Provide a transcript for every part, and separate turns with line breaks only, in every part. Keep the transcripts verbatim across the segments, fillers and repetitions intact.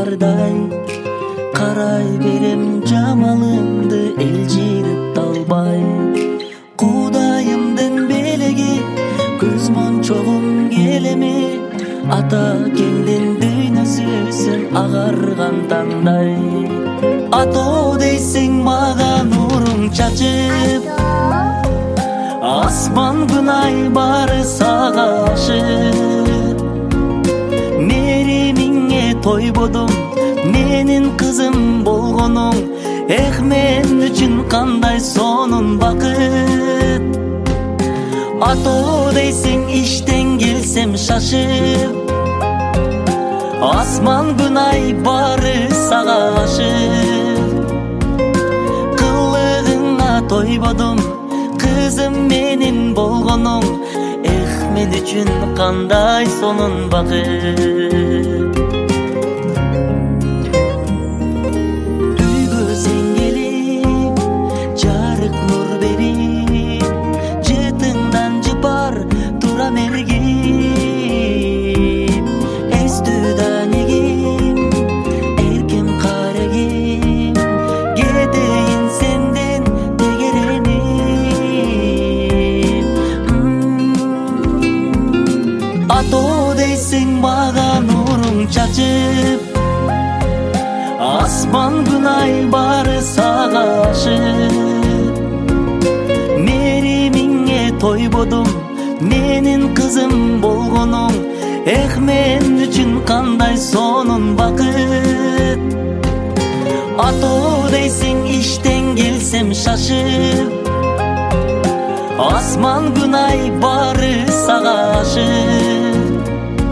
бардай, карай берем жамалымды элжирип талбай. Кудайымдын белеги көз мончогум келеми, ата кеңдин дүйнөсүсүн агарган таңдай. Атоо дейсең мага нурун чачып, асман күнай бары сага ашып. Меримиңе тойбодум, менин кызым болгонуң, эх мен үчүн кандай сонун бакыт. Атоо дейсең иштен келсем шашып, асман күнай бары сага ашып. Кылыгыңа тойбодум, кызым менин болгонуң, эх мен үчүн кандай сонун бакыт. Түйгөзең келип, жарык нур берип, жытыңдан жыпар турам эргип. Эстүда негим, эркем карегим, кетейин сенден дегереним. Атоо дейсең мага нуруң чачып, асман күнай бары сага ашып. Меримиңе тойбодум, менин кызым болгонуң, эх мен үчүн кандай сонун бакыт. Атоо дейсең иштен келсем шашып, асман күнай бары сага ашып.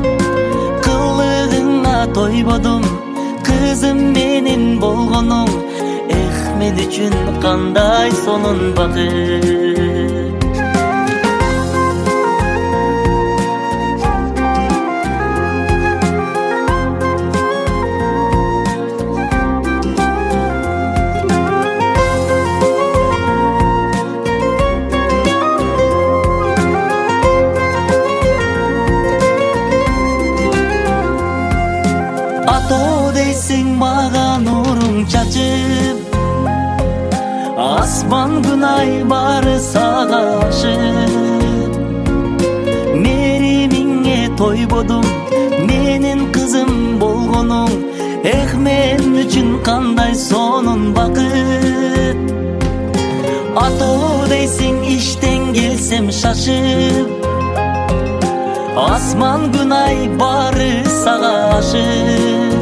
Кылыгыңа тойбодум, кызым менин болгонуң, эх мен үчүн кандай сонун бакыт. Атоо дейсең мага нуруң чачып, асман күнай бары сага ашып. Меримиңе тойбодум, менин кызым болгонуң, эх мен үчүн кандай сонун бакыт. Атоо дейсең иштен келсем шашып, асман күнай бары сага ашып.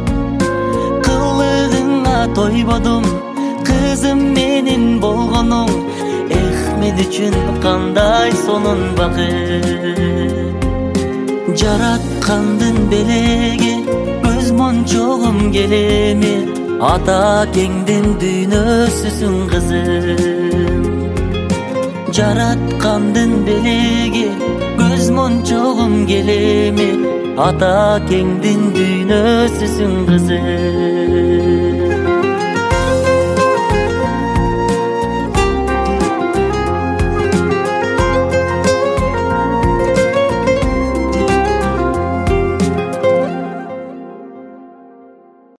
Кылыгыңа тойбодум, кызым менин болгонуң, эх мен үчүн кандай сонун бакыт. Жараткандын белеги көз мончогум келеми, ата кеңдин дүйнөсүсүн кызым. Жараткандын белеги көз мончогум келеми, ата кеңдин дүйнөсүсүн кызым.